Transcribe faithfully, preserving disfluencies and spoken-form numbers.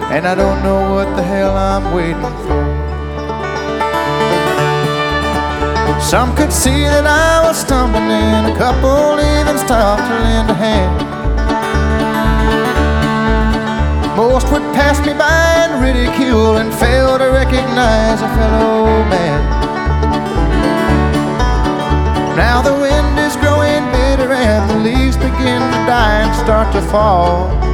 and I don't know what the hell I'm waiting for. Some could see that I was stumbling, a couple even stopped to lend a hand. Most would pass me by and ridicule and fail to recognize a fellow man. Now the wind is growing bitter and the leaves begin to die and start to fall.